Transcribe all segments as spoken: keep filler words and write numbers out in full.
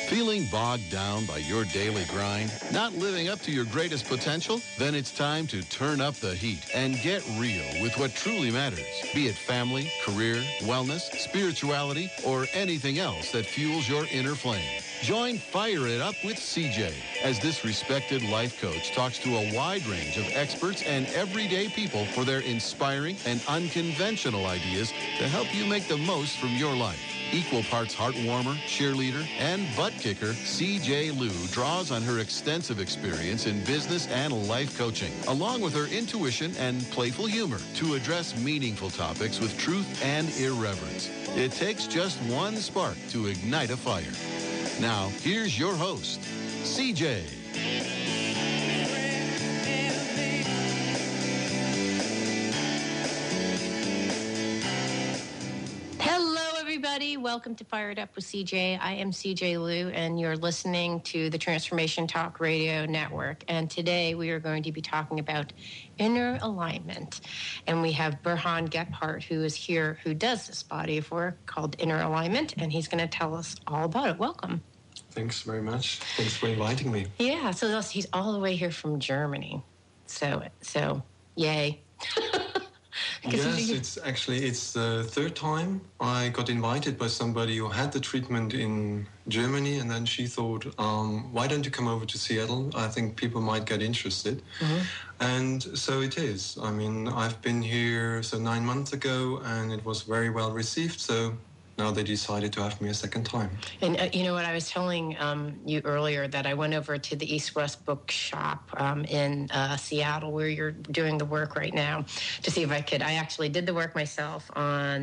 Feeling bogged down by your daily grind? Not living up to your greatest potential? Then it's time to turn up the heat and get real with what truly matters. Be it family, career, wellness, spirituality, or anything else that fuels your inner flame. Join Fire It Up with C J as this respected life coach talks to a wide range of experts and everyday people for their inspiring and unconventional ideas to help you make the most from your life. Equal parts heartwarmer, cheerleader, and butt kicker, C J Liu draws on her extensive experience in business and life coaching, along with her intuition and playful humor to address meaningful topics with truth and irreverence. It takes just one spark to ignite a fire. Now, here's your host, C J. Everybody, welcome to Fire It Up with C J. I am C J Liu, and you're listening to the Transformation Talk Radio Network. And today we are going to be talking about inner alignment. And we have Burhan Gephardt, who is here, who does this body of work called Inner Alignment, and he's going to tell us all about it. Welcome. Thanks very much. Thanks for inviting me. Yeah, so that's, he's all the way here from Germany. So, so yay. Yes, it's actually, it's the third time I got invited by somebody who had the treatment in Germany, and then she thought, um, why don't you come over to Seattle? I think people might get interested. Mm-hmm. And so it is. I mean, I've been here so nine months ago, and it was very well received, so now they decided to have me a second time. And uh, you know what, I was telling um, you earlier that I went over to the East West Bookshop um, in uh, Seattle, where you're doing the work right now, to see if I could. I actually did the work myself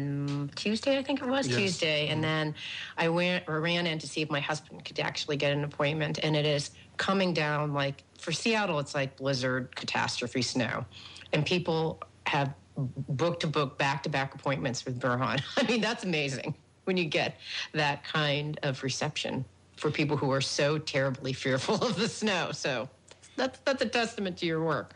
on Tuesday, I think it was, yes. Tuesday. And then I went or ran in to see if my husband could actually get an appointment. And it is coming down like, for Seattle, it's like blizzard, catastrophe, snow. And people have book to book, back to back appointments with Burhan. I mean, that's amazing when you get that kind of reception for people who are so terribly fearful of the snow. So that's that's a testament to your work.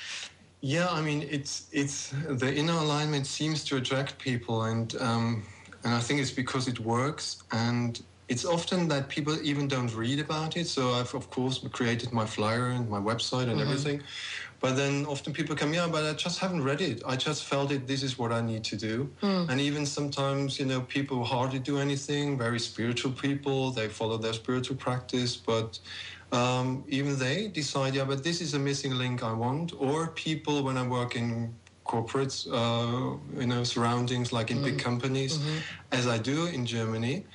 Yeah, I mean, it's it's the inner alignment seems to attract people, and um, and I think it's because it works, and it's often that people even don't read about it. So I've of course created my flyer and my website and mm-hmm. everything. But then often people come, yeah, but I just haven't read it. I just felt it, this is what I need to do. Mm. And even sometimes, you know, people hardly do anything, very spiritual people, they follow their spiritual practice, but um, even they decide, yeah, but this is a missing link I want. Or people, when I work in corporates, uh, you know, surroundings, like in mm. big companies, mm-hmm. as I do in Germany,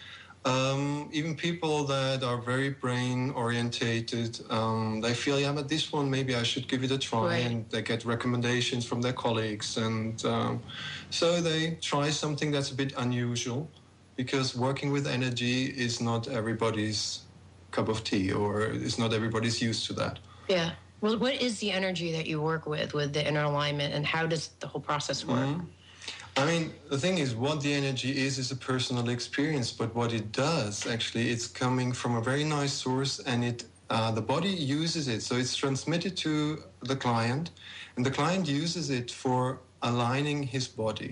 Um, even people that are very brain orientated, um, they feel, yeah, but this one, maybe I should give it a try. Right. And they get recommendations from their colleagues. And um, so they try something that's a bit unusual, because working with energy is not everybody's cup of tea, or is not everybody's used to that. Yeah. Well, what is the energy that you work with, with the inner alignment, and how does the whole process work? Mm-hmm. I mean, the thing is, what the energy is, is a personal experience, but what it does, actually, it's coming from a very nice source, and it uh, the body uses it. So it's transmitted to the client, and the client uses it for aligning his body.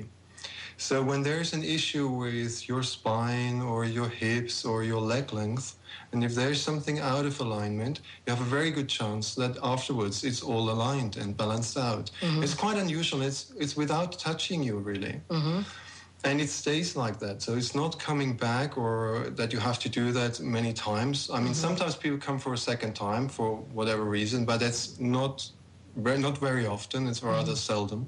So when there's an issue with your spine or your hips or your leg length, and if there's something out of alignment, you have a very good chance that afterwards it's all aligned and balanced out. Mm-hmm. It's quite unusual. It's it's without touching you, really. Mm-hmm. And it stays like that. So it's not coming back, or that you have to do that many times. I mean, mm-hmm. sometimes people come for a second time for whatever reason, but that's not very, not very often. It's rather mm-hmm. seldom.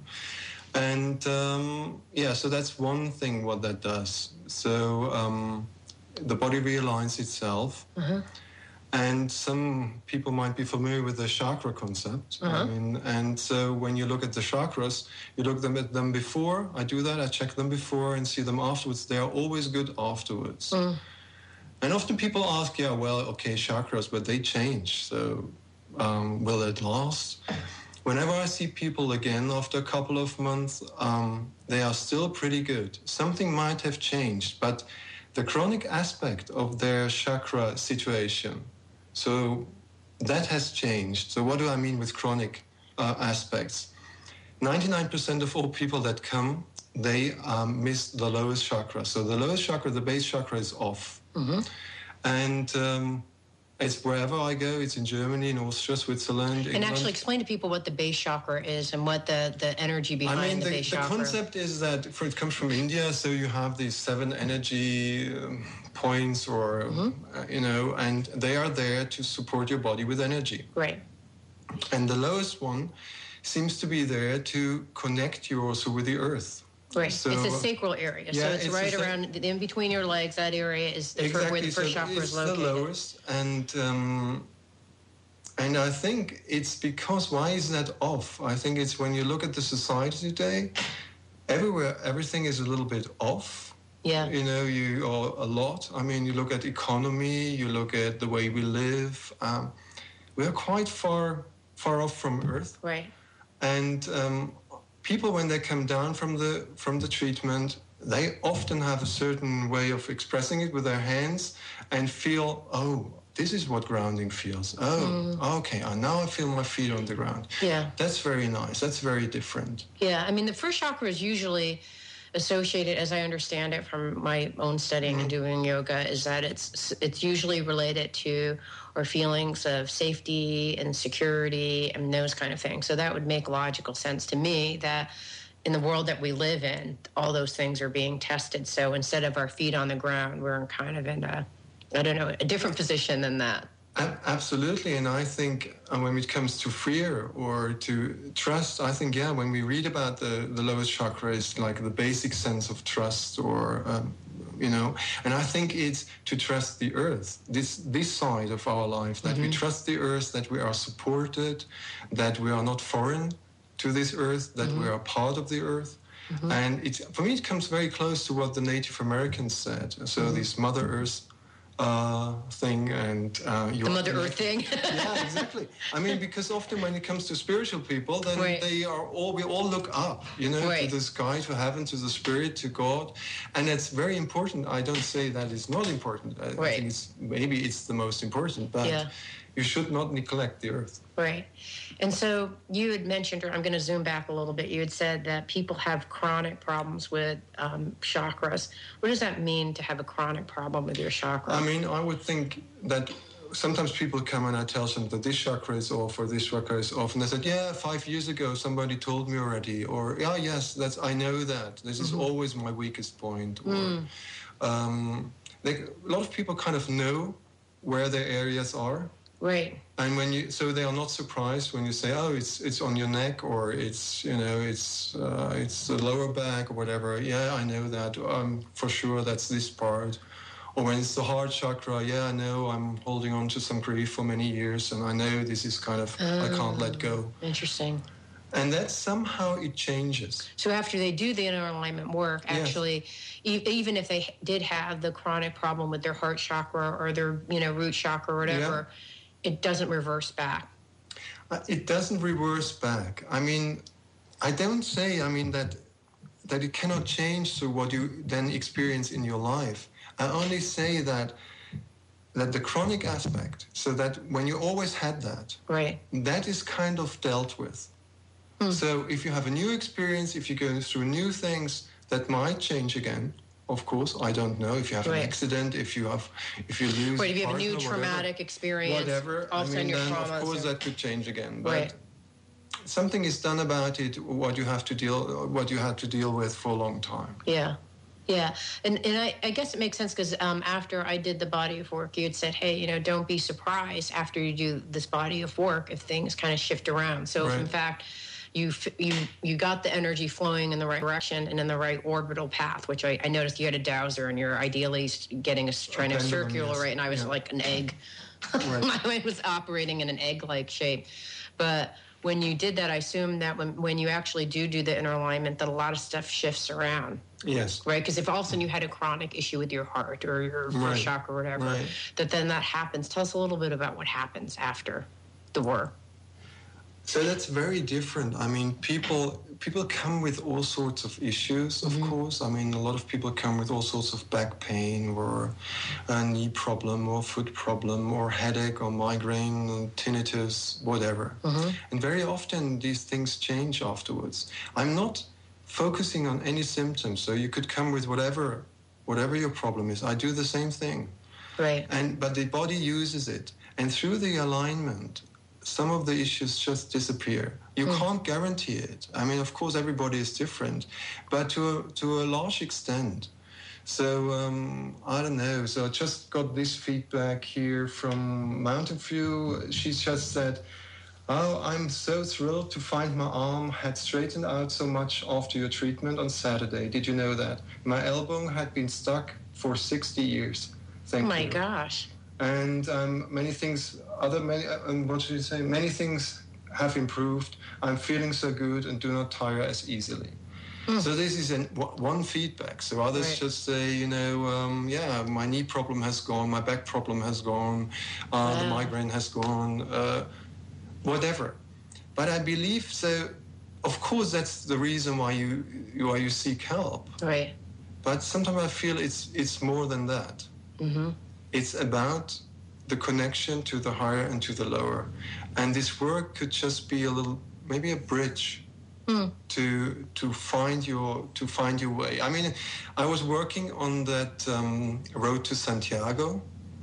And um, yeah, so that's one thing what that does. So um, the body realigns itself. Uh-huh. And some people might be familiar with the chakra concept. Uh-huh. I mean, and so when you look at the chakras, you look them at them before. I do that. I check them before and see them afterwards. They are always good afterwards. Uh-huh. And often people ask, yeah, well, okay, chakras, but they change. So um, will it last? Whenever I see people again after a couple of months, um, they are still pretty good. Something might have changed, but the chronic aspect of their chakra situation, so that has changed. So what do I mean with chronic uh, aspects? ninety-nine percent of all people that come, they um, miss the lowest chakra. So the lowest chakra, the base chakra, is off. Mm-hmm. And um, it's wherever I go. It's in Germany, in Austria, Switzerland, England. And actually explain to people what the base chakra is and what the, the energy behind I mean, the, the, base the chakra. concept is that for, it comes from India, so you have these seven energy um, points, or mm-hmm. uh, you know, and they are there to support your body with energy. Right. And the lowest one seems to be there to connect you also with the earth. Right. So, it's a sacral area. Yeah, so it's, it's right sa- around in between your legs. That area is the exactly. fir- where the first so chakra it's is located. the lowest, and um, and I think it's because why is that off? I think it's when you look at the society today, everywhere everything is a little bit off. Yeah. You know, you or a lot. I mean, you look at economy, you look at the way we live. Um, we are quite far far off from Earth. Right. And um, people, when they come down from the from the treatment, they often have a certain way of expressing it with their hands and feel, oh, this is what grounding feels. Oh, mm. okay, uh, now I feel my feet on the ground. Yeah. That's very nice. That's very different. Yeah, I mean, the first chakra is usually associated, as I understand it from my own studying mm. and doing yoga, is that it's it's usually related to or feelings of safety and security and those kind of things. So that would make logical sense to me that in the world that we live in, all those things are being tested. So instead of our feet on the ground, we're kind of in a, I don't know, a different position than that. Absolutely, and I think uh, when it comes to fear or to trust, I think, yeah, when we read about the, the lowest chakra, it's like the basic sense of trust or, um, you know, and I think it's to trust the earth, this this side of our life, that mm-hmm. we trust the earth, that we are supported, that we are not foreign to this earth, that mm-hmm. we are part of the earth. Mm-hmm. And it, for me, it comes very close to what the Native Americans said. So mm-hmm. this Mother Earth uh, thing and uh, the Mother Earth thing. Yeah, exactly. I mean, because often when it comes to spiritual people, then right. they are all we all look up, you know, right. to the sky, to heaven, to the spirit, to God, and that's very important. I don't say that it's not important. I, right. I think it's maybe it's the most important, but yeah. you should not neglect the earth. Right. And so you had mentioned, or I'm going to zoom back a little bit, you had said that people have chronic problems with um, chakras. What does that mean to have a chronic problem with your chakra? I mean, I would think that sometimes people come and I tell them that this chakra is off or this chakra is off. And they said, yeah, five years ago, somebody told me already. Or, yeah, yes, that's I know that. This is mm-hmm. always my weakest point. Or, mm. um, they, a lot of people kind of know where their areas are. Right. And when you, so they are not surprised when you say, oh, it's it's on your neck, or it's, you know, it's uh, it's the lower back or whatever. Yeah, I know that. Um, for sure, that's this part. Or when it's the heart chakra, yeah, I know I'm holding on to some grief for many years, and I know this is kind of, oh, I can't let go. Interesting. And that somehow it changes. So after they do the inner alignment work, actually, yes. e- even if they did have the chronic problem with their heart chakra or their, you know, root chakra or whatever, yeah. it doesn't reverse back. Uh, it doesn't reverse back. I mean, I don't say, I mean, that that it cannot change to what you then experience in your life. I only say that that the chronic aspect, so that when you always had that, right, that is kind of dealt with. Hmm. So if you have a new experience, if you go through new things, that might change again. Of course, I don't know if you have right. an accident, if you have, if you lose. Right, if you have partner, a new whatever, traumatic experience, whatever. All I mean, your then traumas of course or... that could change again. But right. something is done about it. What you have to deal, what you had to deal with for a long time. Yeah. Yeah, and and I, I guess it makes sense because um, after I did the body of work, you had said, hey, you know, don't be surprised after you do this body of work if things kind of shift around. So right. if in fact you you you got the energy flowing in the right direction and in the right orbital path, which I, I noticed you had a dowser and you're ideally getting a trying to circular, yes. right? And I was yeah. like an egg. Right. My mind was operating in an egg-like shape, but when you did that, I assume that when, when you actually do do the inner alignment, that a lot of stuff shifts around. Yes. Right? Because if all of a sudden you had a chronic issue with your heart or your right. first chakra or whatever, right. that then that happens. Tell us a little bit about what happens after the work. So that's very different. I mean, people people come with all sorts of issues, of mm-hmm. course. I mean, a lot of people come with all sorts of back pain or a knee problem or foot problem or headache or migraine or tinnitus, whatever. Mm-hmm. And very often these things change afterwards. I'm not focusing on any symptoms, so you could come with whatever whatever your problem is. I do the same thing. Right. And but the body uses it, and through the alignment, some of the issues just disappear. You mm. can't guarantee it. I mean, of course, everybody is different, but to a, to a large extent. So um, I don't know. So I just got this feedback here from Mountain View. She just said, "Oh, I'm so thrilled to find my arm had straightened out so much after your treatment on Saturday. Did you know that? My elbow had been stuck for sixty years. Thank you." Oh my gosh. And um, many things, other many, um, what should you say? Many things have improved. I'm feeling so good and do not tire as easily. Mm. So this is an, one feedback. So others right. just say, you know, um, yeah, my knee problem has gone, my back problem has gone, uh, wow. the migraine has gone, uh, whatever. But I believe so. Of course, that's the reason why you why you seek help. Right. But sometimes I feel it's it's more than that. Mm-hmm. It's about the connection to the higher and to the lower. And this work could just be a little, maybe a bridge mm. to to find your to find your way. I mean, I was working on that um, road to Santiago.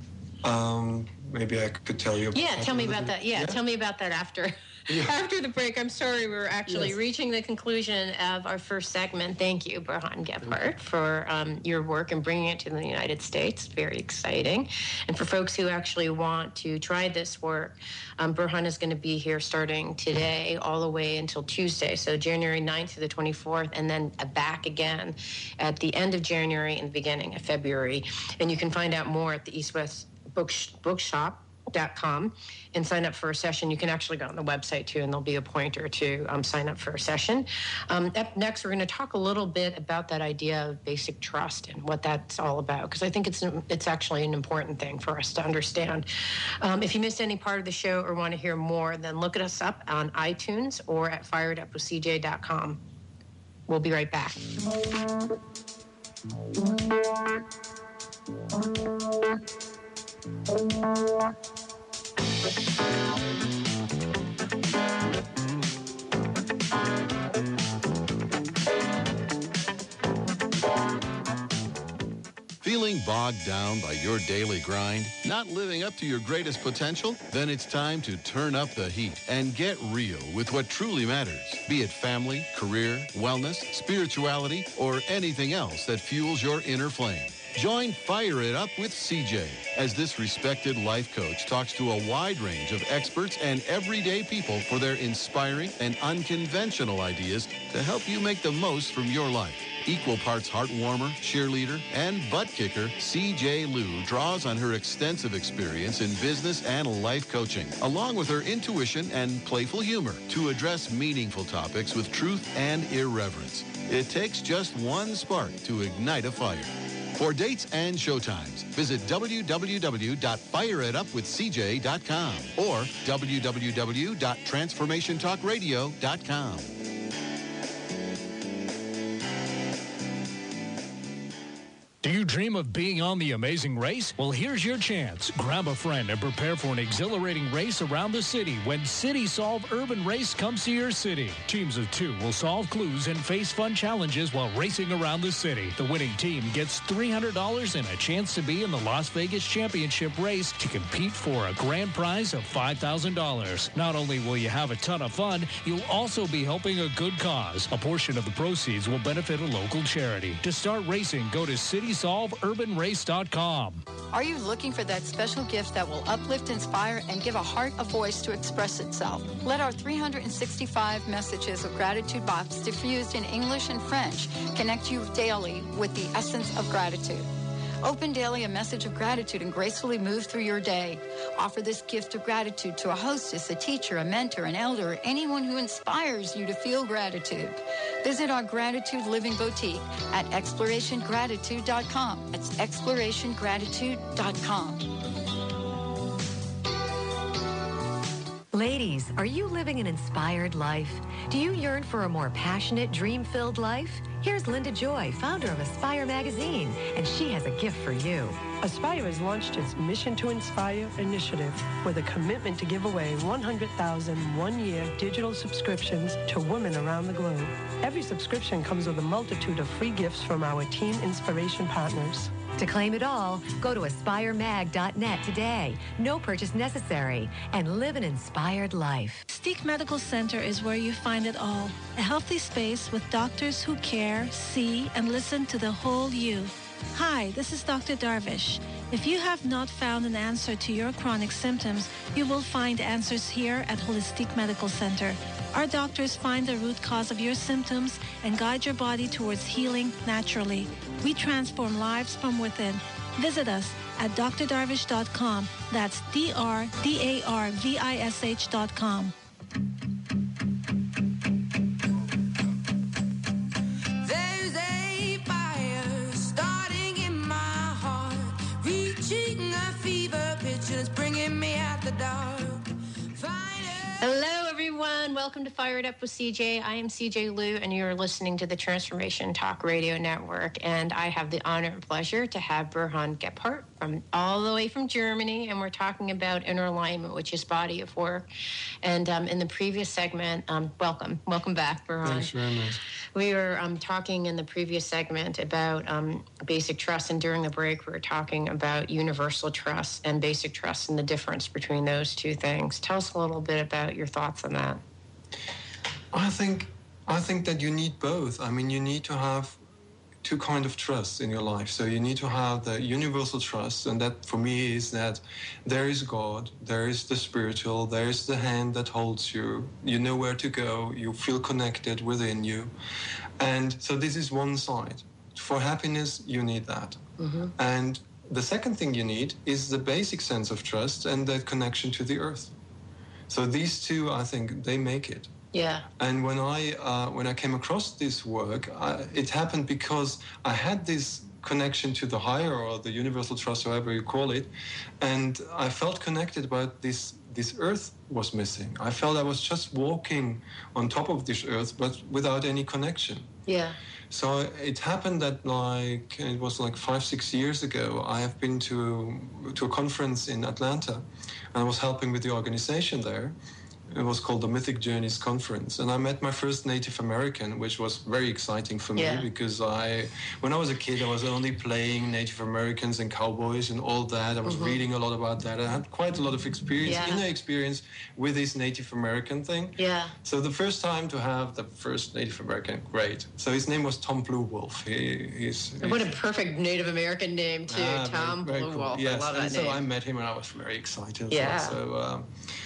Um, maybe I could tell you about Yeah, that tell me about that. Yeah, yeah, tell me about that after. Yeah. After the break. I'm sorry, we're actually yes. reaching the conclusion of our first segment. Thank you, Burhan Gebhardt, for um, your work and bringing it to the United States. Very exciting. And for folks who actually want to try this work, um, Burhan is going to be here starting today all the way until Tuesday, so January ninth through the twenty-fourth, and then back again at the end of January and the beginning of February. And you can find out more at the East West Book Bookshop. Dot com and sign up for a session. You can actually go on the website too, and there'll be a pointer to um, sign up for a session. Um, up next, we're going to talk a little bit about that idea of basic trust and what that's all about, because I think it's it's actually an important thing for us to understand. Um, if you missed any part of the show or want to hear more, then look at us up on iTunes or at fired up with c j dot com. We'll be right back. Feeling bogged down by your daily grind? Not living up to your greatest potential? Then it's time to turn up the heat and get real with what truly matters. Be it family, career, wellness, spirituality, or anything else that fuels your inner flame. Join Fire It Up with C J as this respected life coach talks to a wide range of experts and everyday people for their inspiring and unconventional ideas to help you make the most from your life. Equal parts heartwarmer, cheerleader, and butt kicker, C J Liu draws on her extensive experience in business and life coaching, along with her intuition and playful humor, to address meaningful topics with truth and irreverence. It takes just one spark to ignite a fire. For dates and showtimes, visit w w w dot fire it up with c j dot com or w w w dot transformation talk radio dot com. Do you dream of being on The Amazing Race? Well, here's your chance. Grab a friend and prepare for an exhilarating race around the city when City Solve Urban Race comes to your city. Teams of two will solve clues and face fun challenges while racing around the city. The winning team gets three hundred dollars and a chance to be in the Las Vegas Championship race to compete for a grand prize of five thousand dollars. Not only will you have a ton of fun, you'll also be helping a good cause. A portion of the proceeds will benefit a local charity. To start racing, go to city solve urban race dot com. Are you looking for that special gift that will uplift, inspire, and give a heart a voice to express itself? Let our three hundred sixty-five messages of gratitude box, diffused in English and French, connect you daily with the essence of gratitude. Open daily a message of gratitude and gracefully move through your day. Offer this gift of gratitude to a hostess, a teacher, a mentor, an elder, or anyone who inspires you to feel gratitude. Visit our Gratitude Living Boutique at exploration gratitude dot com. That's exploration gratitude dot com. Ladies, are you living an inspired life? Do you yearn for a more passionate, dream-filled life? Here's Linda Joy, founder of Aspire Magazine, and she has a gift for you. Aspire has launched its Mission to Inspire initiative with a commitment to give away one hundred thousand one-year digital subscriptions to women around the globe. Every subscription comes with a multitude of free gifts from our Team Inspiration partners. To claim it all, go to aspire mag dot net today. No purchase necessary, and live an inspired life. Mystique Medical Center is where you find it all. A healthy space with doctors who care, see, and listen to the whole you. Hi, this is Doctor Darvish. If you have not found an answer to your chronic symptoms, you will find answers here at Holistic Medical Center. Our doctors find the root cause of your symptoms and guide your body towards healing naturally. We transform lives from within. Visit us at d r darvish dot com. That's D R D A R V I S H dot com. Hello, everyone. Welcome to Fire It Up with C J. I am C J Liu, and you're listening to the Transformation Talk Radio Network. And I have the honor and pleasure to have Burhan Gebhardt from all the way from Germany, and we're talking about inner alignment, which is body of work. And um, in the previous segment, um, welcome, welcome back, Burhan. Thanks very much. We were um, talking in the previous segment about um, basic trust, and during the break, we were talking about universal trust and basic trust and the difference between those two things. Tell us a little bit about your thoughts on that. I think, I think that you need both. I mean, you need to have two kinds of trust in your life. So you need to have the universal trust, and that for me is that there is God, there is the spiritual, there is the hand that holds you, you know where to go, you feel connected within you. And so this is one side. For happiness, you need that. Mm-hmm. And the second thing you need is the basic sense of trust and that connection to the earth. So these two, I think, they make it. Yeah. And when I uh, when I came across this work, I, it happened because I had this connection to the higher or the universal trust, however you call it, and I felt connected, but this this earth was missing. I felt I was just walking on top of this earth, but without any connection. Yeah. So it happened that like it was like five six years ago. I have been to to a conference in Atlanta, and I was helping with the organization there. It was called the Mythic Journeys Conference. And I met my first Native American, which was very exciting for me yeah. because I, when I was a kid, I was only playing Native Americans and cowboys and all that. I was mm-hmm. reading a lot about that. I had quite a lot of experience, yeah. inner experience with this Native American thing. Yeah. So the first time to have the first Native American, great. So his name was Tom Blue Wolf. He, he's, what he's, a perfect Native American name, too. Ah, Tom very, very Blue cool. Wolf. Yes. I love and that so name. I met him and I was very excited. Yeah. So, um,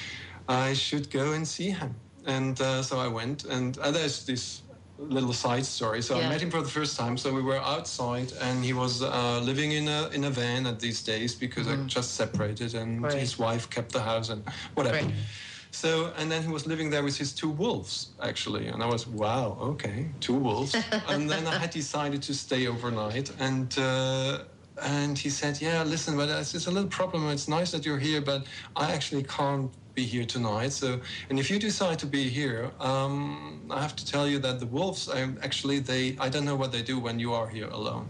I should go and see him. And uh, so I went, and uh, there's this little side story. So yeah. I met him for the first time. So we were outside, and he was uh, living in a in a van at these days because mm. I just separated, and right. his wife kept the house and whatever. Right. So, and then he was living there with his two wolves, actually. And I was, wow, okay, two wolves. And then I had decided to stay overnight, and... Uh, And he said, yeah, listen, but it's a little problem. It's nice that you're here, but I actually can't be here tonight. So, and if you decide to be here, um, I have to tell you that the wolves, I, actually, they, I don't know what they do when you are here alone.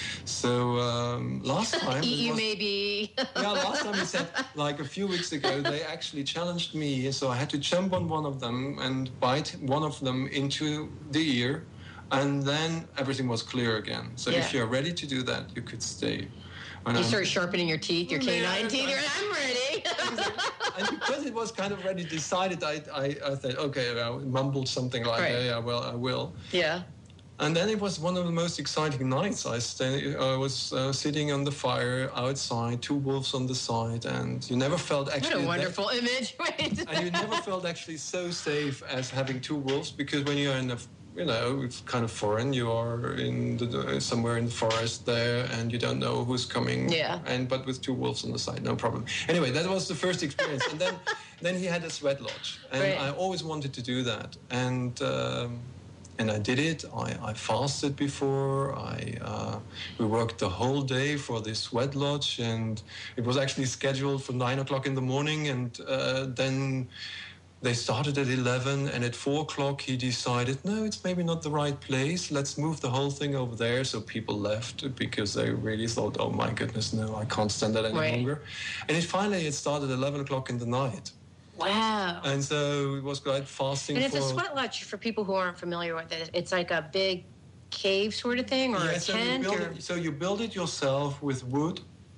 So um, last time... Eat you was, maybe. yeah, last time he said, like a few weeks ago, they actually challenged me. So I had to jump on one of them and bite one of them into the ear. And then everything was clear again. So yeah. if you're ready to do that, you could stay. When you I'm, start sharpening your teeth, your canine teeth. You're, I'm ready. And because it was kind of already decided, I, I, I thought, okay, I mumbled something like, right. yeah, yeah, well, I will. Yeah. And then it was one of the most exciting nights. I, stay, I was uh, sitting on the fire outside, two wolves on the side, and you never felt actually... What a wonderful that, image. Wait. And you never felt actually so safe as having two wolves, because when you're in a... You know, it's kind of foreign. You are in the, somewhere in the forest there, and you don't know who's coming. Yeah. And but with two wolves on the side, no problem. Anyway, that was the first experience. And then, then he had a sweat lodge, and right. I always wanted to do that, and um, and I did it. I, I fasted before. I uh, we worked the whole day for this sweat lodge, and it was actually scheduled for nine o'clock in the morning, and uh, then. They started at eleven, and at four o'clock he decided, no, it's maybe not the right place. Let's move the whole thing over there. So people left because they really thought, oh, my goodness, no, I can't stand that any right. longer. And it finally, it started at eleven o'clock in the night. Wow. And so it was like fasting and it's for... a sweat lodge for people who aren't familiar with it. It's like a big cave sort of thing, or yeah, a so tent? You build Or... it, so you build it yourself with wood,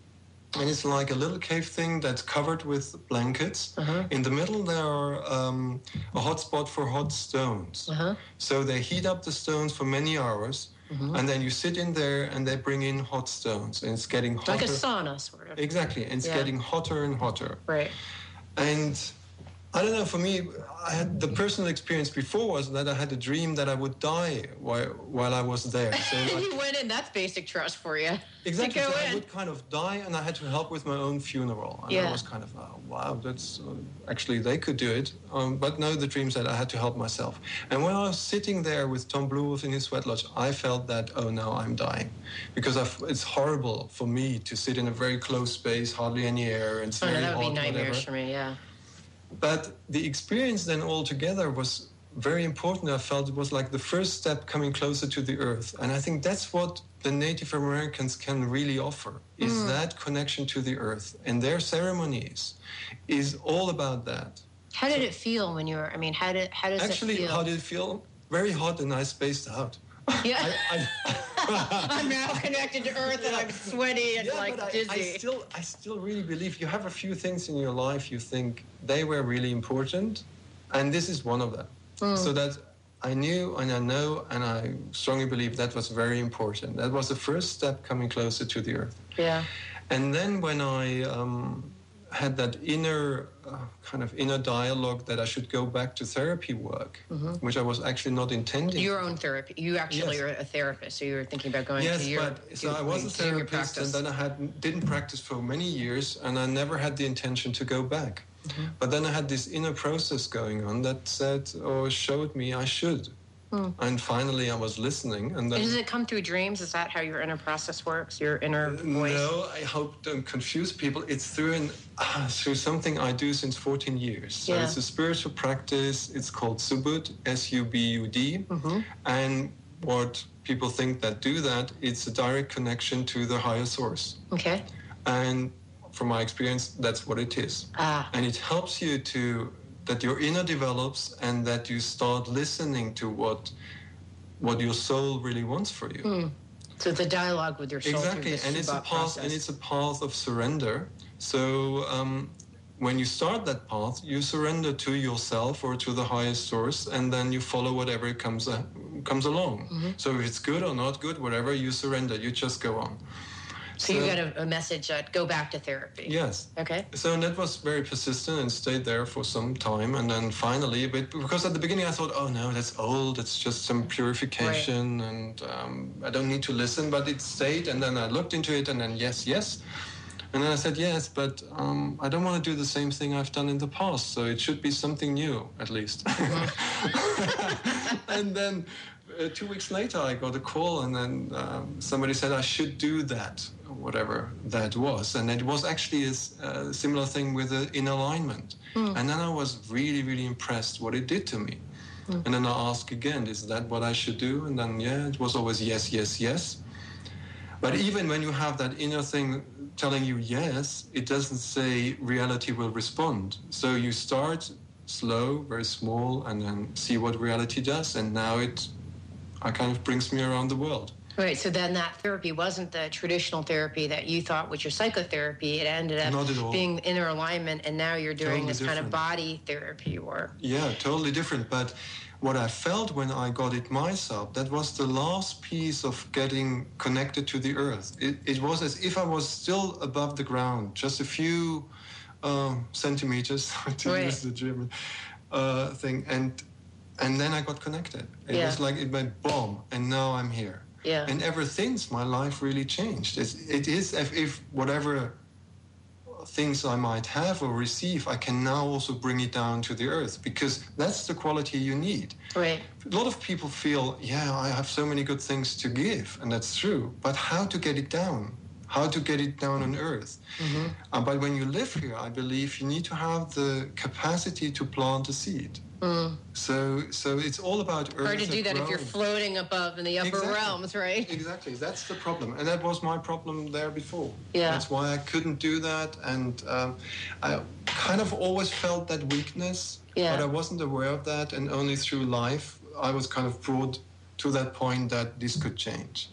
and it's like a little cave thing that's covered with blankets. Uh-huh. In the middle, there are um, a hot spot for hot stones. Uh-huh. So they heat up the stones for many hours, mm-hmm. and then you sit in there, and they bring in hot stones, and it's getting hotter. Like a sauna, sort of. Exactly, and it's yeah. getting hotter and hotter. Right. And I don't know, for me, I had the personal experience before was that I had a dream that I would die while, while I was there. So you I, went in, that's basic trust for you. exactly, to go so in. I would kind of die and I had to help with my own funeral. And yeah. I was kind of, oh, wow, that's, uh, actually they could do it. Um, but no, the dream said I had to help myself. And when I was sitting there with Tom Bluewolf in his sweat lodge, I felt that, oh, now I'm dying. Because I've, it's horrible for me to sit in a very close space, hardly any air, and it's oh, very no, that would hot, be nightmares whatever. for me, yeah. But the experience then altogether was very important. I felt it was like the first step coming closer to the earth. And I think that's what the Native Americans can really offer, is mm. that connection to the earth. And their ceremonies is all about that. How did so, it feel when you were, I mean, how did how does actually, it feel? Actually, how did it feel? Very hot and I spaced out. Yeah. I, I, I'm now connected to earth and I'm sweaty and yeah, like but dizzy. I, I still, I still really believe you have a few things in your life you think they were really important, and this is one of them. Mm. So that I knew and I know and I strongly believe that was very important. That was the first step coming closer to the earth. Yeah. And then when I um, had that inner uh, kind of inner dialogue that I should go back to therapy work, mm-hmm. which I was actually not intending. Your own therapy. You actually yes. are a therapist, so you were thinking about going yes, to your. But, so I was a therapist, and then I had didn't practice for many years, and I never had the intention to go back. Mm-hmm. But then I had this inner process going on that said or showed me I should. Hmm. And finally, I was listening. And then, does it come through dreams? Is that how your inner process works? Your inner voice? No, I hope don't confuse people. It's through an uh, through something I do since fourteen years. So yeah. it's a spiritual practice. It's called Subud, S U B U D. Mm-hmm. And what people think that do that, it's a direct connection to the higher source. Okay. And from my experience, that's what it is. Ah. And it helps you to. That your inner develops and that you start listening to what what your soul really wants for you. Mm. So it's a dialogue with your soul. Exactly, and it's a path, process. and it's a path of surrender. So um, when you start that path, you surrender to yourself or to the highest source, and then you follow whatever comes uh, comes along. Mm-hmm. So if it's good or not good, whatever, you surrender. You just go on. So, so you got a, a message that go back to therapy. Yes. Okay. So that was very persistent and stayed there for some time, and then finally, but because at the beginning I thought, oh no, that's old. It's just some purification, right. and um, I don't need to listen. But it stayed, and then I looked into it, and then yes, yes, and then I said yes, but um, I don't want to do the same thing I've done in the past. So it should be something new, at least. Mm-hmm. And then. Uh, two weeks later, I got a call, and then um, somebody said I should do that, whatever that was. And it was actually a uh, similar thing with uh, in alignment. Mm. And then I was really, really impressed what it did to me. Mm. And then I asked again, is that what I should do? And then, yeah, it was always yes, yes, yes. But even when you have that inner thing telling you yes, it doesn't say reality will respond. So you start slow, very small, and then see what reality does. And now it... It kind of brings me around the world. Right, so then that therapy wasn't the traditional therapy that you thought was your psychotherapy. It ended up being inner alignment, and now you're doing totally this different. Kind of body therapy work. Yeah, totally different. But what I felt when I got it myself, that was the last piece of getting connected to the earth. It, it was as if I was still above the ground, just a few uh, centimeters, to right. use the German uh, thing. And... And then I got connected. It yeah. was like it went boom, and now I'm here. Yeah. And ever since, my life really changed. It's, it is as if whatever things I might have or receive, I can now also bring it down to the earth, because that's the quality you need. Right. A lot of people feel, yeah, I have so many good things to give, and that's true. But how to get it down? How to get it down on earth? Mm-hmm. Uh, but when you live here, I believe you need to have the capacity to plant a seed. Mm. So, so it's all about earth. Hard to do that growing. If you're floating above in the upper exactly. realms, right? Exactly. That's the problem, and that was my problem there before. Yeah. That's why I couldn't do that, and um, I kind of always felt that weakness, yeah. but I wasn't aware of that, and only through life I was kind of brought to that point that this could change.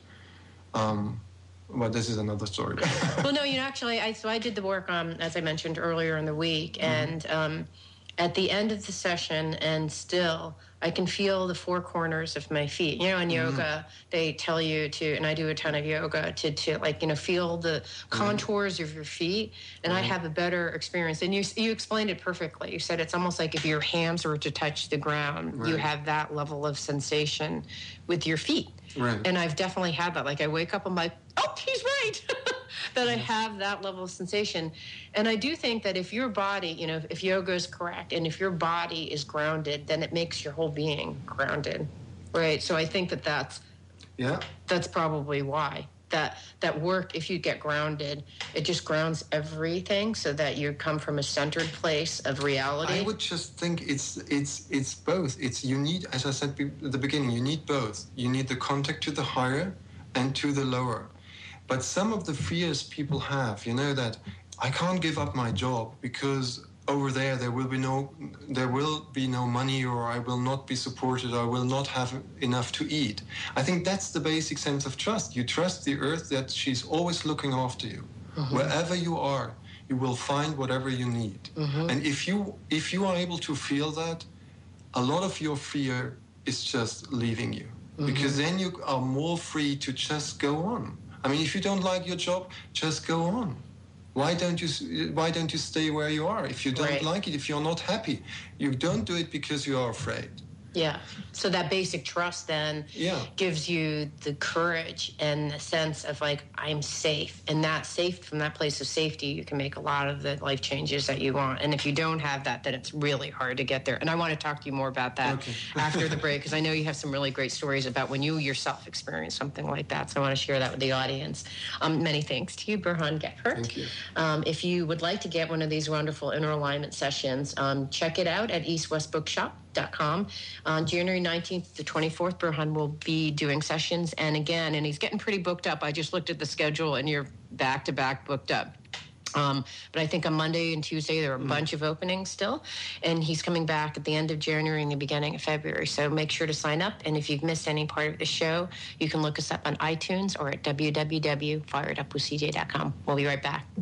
Um, but this is another story. Well, no, you know, actually, I so I did the work, um, as I mentioned earlier in the week, mm-hmm. and um, at the end of the session, and still, I can feel the four corners of my feet. You know, in mm-hmm. yoga, they tell you to, and I do a ton of yoga, to, to like, you know, feel the contours mm-hmm. of your feet, and mm-hmm. I have a better experience. And you you explained it perfectly. You said it's almost like if your hands were to touch the ground, right. you have that level of sensation with your feet. Right. And I've definitely had that. Like, I wake up, I'm like, oh, he's right. That I have that level of sensation. And I do think that if your body, you know, if yoga is correct, and if your body is grounded, then it makes your whole being grounded, right? So I think that that's, yeah, that's probably why. That that work, if you get grounded, it just grounds everything so that you come from a centered place of reality. I would just think it's it's it's both. It's you need, as I said at the beginning, you need both. You need the contact to the higher and to the lower. But some of the fears people have, you know, that I can't give up my job because over there there will be no there will be no money, or I will not be supported, or I will not have enough to eat. I think that's the basic sense of trust. You trust the earth that she's always looking after you. Mm-hmm. Wherever you are, you will find whatever you need. Mm-hmm. And if you if you are able to feel that, a lot of your fear is just leaving you. Mm-hmm. Because then you are more free to just go on. I mean, if you don't like your job, just go on. Why don't you Why don't you stay where you are? If you don't right. like it, if you're not happy, you don't do it because you are afraid. Yeah. So that basic trust then yeah. gives you the courage and the sense of like, I'm safe. And that safe, from that place of safety, you can make a lot of the life changes that you want. And if you don't have that, then it's really hard to get there. And I want to talk to you more about that okay. after the break, because I know you have some really great stories about when you yourself experienced something like that. So I want to share that with the audience. Um, many thanks to you, Burhan Gefert. Thank you. Um, if you would like to get one of these wonderful inner alignment sessions, um, check it out at east west bookshop dot com. On January nineteenth to twenty-fourth, Burhan will be doing sessions. And again, and he's getting pretty booked up. I just looked at the schedule, and you're back-to-back booked up. Um, but I think on Monday and Tuesday, there are a mm. bunch of openings still. And he's coming back at the end of January and the beginning of February. So make sure to sign up. And if you've missed any part of the show, you can look us up on iTunes or at w w w dot fired up with c j dot com. We'll be right back.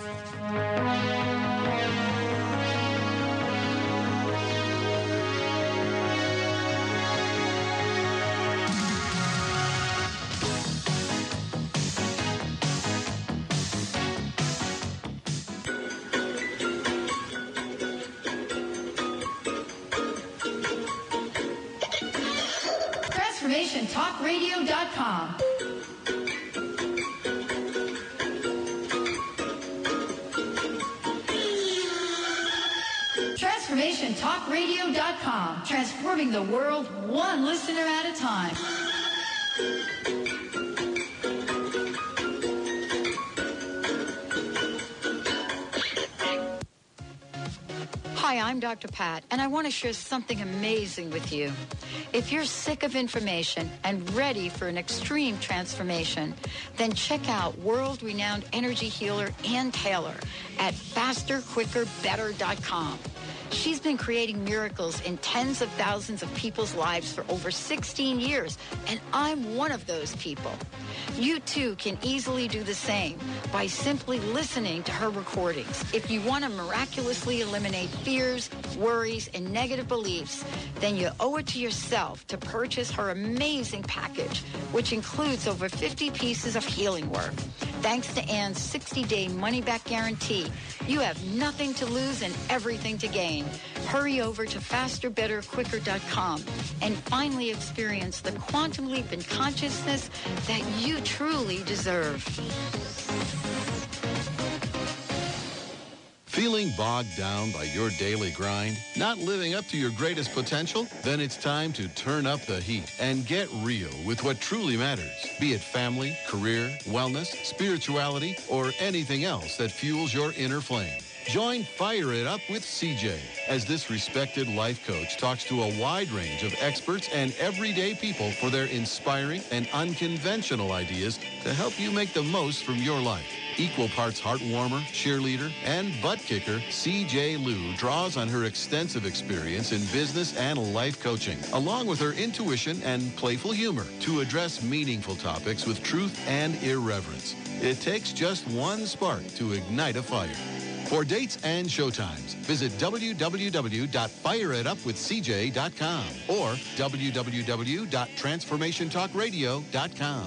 transformation talk radio dot com. transformation talk radio dot com. Transforming the world one listener at a time. Hi, I'm Doctor Pat, and I want to share something amazing with you. If you're sick of information and ready for an extreme transformation, then check out world-renowned energy healer Ann Taylor at faster quicker better dot com. She's been creating miracles in tens of thousands of people's lives for over sixteen years, and I'm one of those people. You too can easily do the same by simply listening to her recordings. If you want to miraculously eliminate fears, worries, and negative beliefs, then you owe it to yourself to purchase her amazing package, which includes over fifty pieces of healing work. Thanks to Ann's sixty-day money-back guarantee, you have nothing to lose and everything to gain. Hurry over to faster better quicker dot com and finally experience the quantum leap in consciousness that you truly deserve. Feeling bogged down by your daily grind? Not living up to your greatest potential? Then it's time to turn up the heat and get real with what truly matters. Be it family, career, wellness, spirituality, or anything else that fuels your inner flame. Join Fire It Up with C J as this respected life coach talks to a wide range of experts and everyday people for their inspiring and unconventional ideas to help you make the most from your life. Equal parts heartwarmer, cheerleader, and butt kicker, C J Liu draws on her extensive experience in business and life coaching, along with her intuition and playful humor, to address meaningful topics with truth and irreverence. It takes just one spark to ignite a fire. For dates and showtimes, visit w w w dot fire it up with c j dot com or w w w dot transformation talk radio dot com.